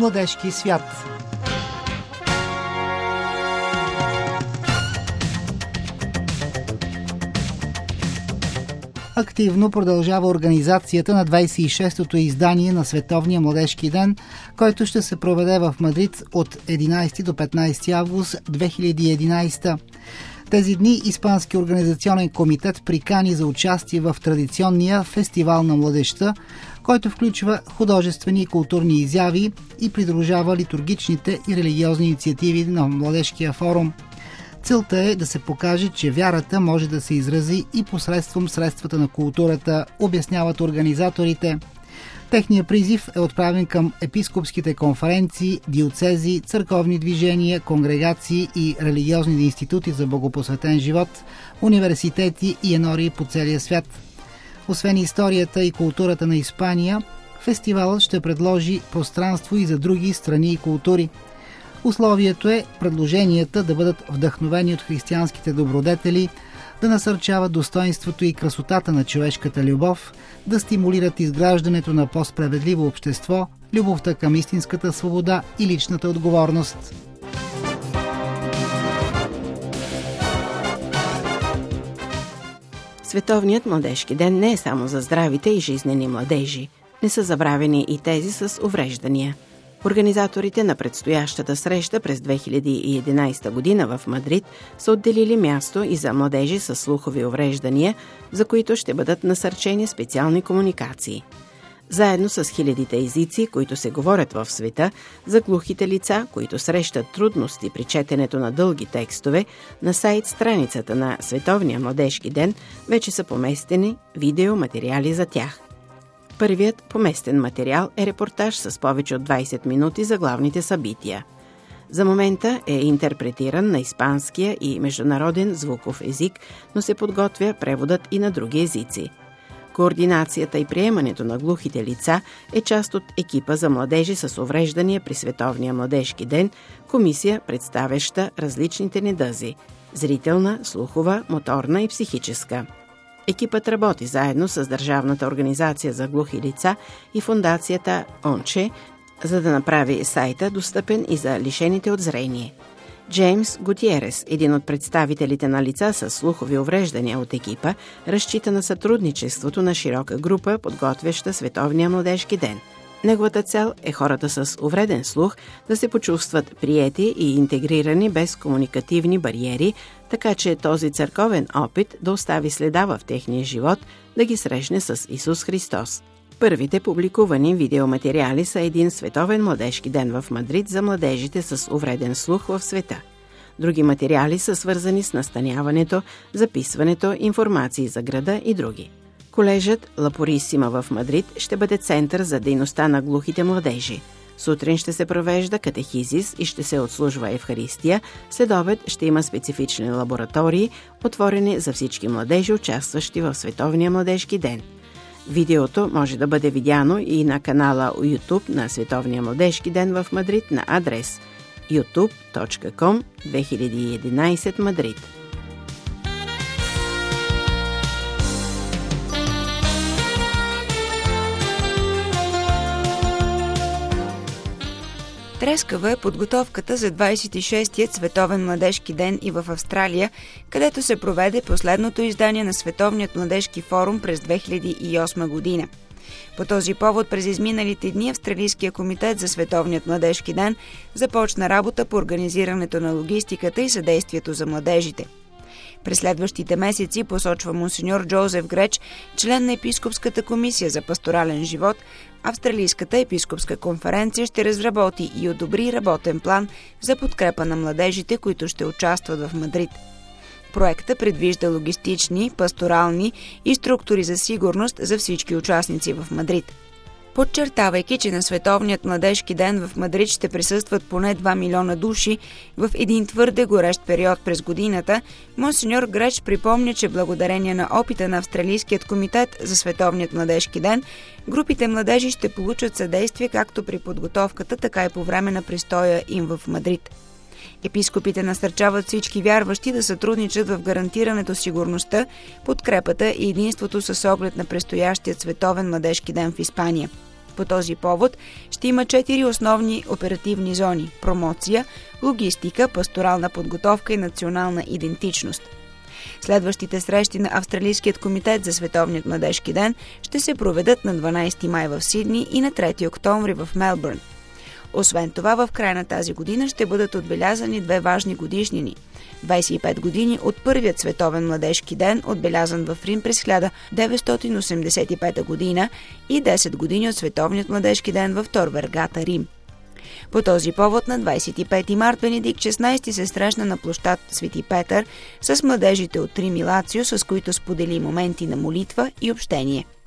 Младежки свят. Активно продължава организацията на 26-то издание на Световния младежки ден, който ще се проведе в Мадрид от 11 до 15 август 2011. Тези дни Испански организационен комитет прикани за участие в традиционния фестивал на младежта, който включва художествени и културни изяви и придружава литургичните и религиозни инициативи на Младежкия форум. Целта е да се покаже, че вярата може да се изрази и посредством средствата на културата, обясняват организаторите. Техният призив е отправен към епископските конференции, диоцези, църковни движения, конгрегации и религиозни институти за богопосветен живот, университети и енории по целия свят. Освен историята и културата на Испания, фестивалът ще предложи пространство и за други страни и култури. Условието е предложенията да бъдат вдъхновени от християнските добродетели, да насърчават достоинството и красотата на човешката любов, да стимулират изграждането на по-справедливо общество, любовта към истинската свобода и личната отговорност. Световният младежки ден не е само за здравите и жизнени младежи. Не са забравени и тези с увреждания. Организаторите на предстоящата среща през 2011 година в Мадрид са отделили място и за младежи с слухови увреждания, за които ще бъдат насърчени специални комуникации. Заедно с хилядите езици, които се говорят в света, за глухите лица, които срещат трудности при четенето на дълги текстове, на сайт страницата на Световния младежки ден вече са поместени видеоматериали за тях. Първият поместен материал е репортаж с повече от 20 минути за главните събития. За момента е интерпретиран на испанския и международен звуков език, но се подготвя преводът и на други езици. Координацията и приемането на глухите лица е част от екипа за младежи с увреждания при Световния младежки ден, комисия, представяща различните недъзи – зрителна, слухова, моторна и психическа. Екипът работи заедно с Държавната организация за глухи лица и фондацията ОНЧЕ, за да направи сайта достъпен и за лишените от зрение. Джеймс Гутиерес, един от представителите на лица с слухови увреждания от екипа, разчита на сътрудничеството на широка група, подготвяща Световния младежки ден. Неговата цел е хората с увреден слух да се почувстват приети и интегрирани без комуникативни бариери, така че този църковен опит да остави следа в техния живот, да ги срещне с Исус Христос. Първите публикувани видеоматериали са един Световен младежки ден в Мадрид за младежите с увреден слух в света. Други материали са свързани с настаняването, записването, информации за града и други. Колежът Ла Пурисима в Мадрид ще бъде център за дейността на глухите младежи. Сутрин ще се провежда катехизис и ще се отслужва Евхаристия, след обед ще има специфични лаборатории, отворени за всички младежи, участващи в Световния младежки ден. Видеото може да бъде видяно и на канала YouTube на Световния младежки ден в Мадрид на адрес youtube.com/2011 Мадрид. Трескава е подготовката за 26-тият Световен младежки ден и в Австралия, където се проведе последното издание на Световният младежки форум през 2008 година. По този повод през изминалите дни Австралийския комитет за Световният младежки ден започна работа по организирането на логистиката и съдействието за младежите. През следващите месеци, посочва монсеньор Джозеф Греч, член на Епископската комисия за пасторален живот, Австралийската епископска конференция ще разработи и одобри работен план за подкрепа на младежите, които ще участват в Мадрид. Проектът предвижда логистични, пасторални и структури за сигурност за всички участници в Мадрид. Подчертавайки, че на Световният младежки ден в Мадрид ще присъстват поне 2 милиона души в един твърде горещ период през годината, монсеньор Греч припомня, че благодарение на опита на Австралийският комитет за Световният младежки ден, групите младежи ще получат съдействие както при подготовката, така и по време на престоя им в Мадрид. Епископите насърчават всички вярващи да сътрудничат в гарантирането сигурността, подкрепата и единството с оглед на предстоящият Световен младежки ден в Испания. По този повод ще има 4 основни оперативни зони – промоция, логистика, пасторална подготовка и национална идентичност. Следващите срещи на Австралийският комитет за Световният младежки ден ще се проведат на 12 май в Сидни и на 3 октомври в Мелбърн. Освен това, в края на тази година ще бъдат отбелязани 2 важни годишнини. 25 години от първият Световен младежки ден, отбелязан в Рим през 1985 година, и 10 години от Световният младежки ден в Тор Вергата, Рим. По този повод на 25 март Бенедикт XVI се срещна на площад Свети Петър с младежите от Рим и Лацио, с които сподели моменти на молитва и общение.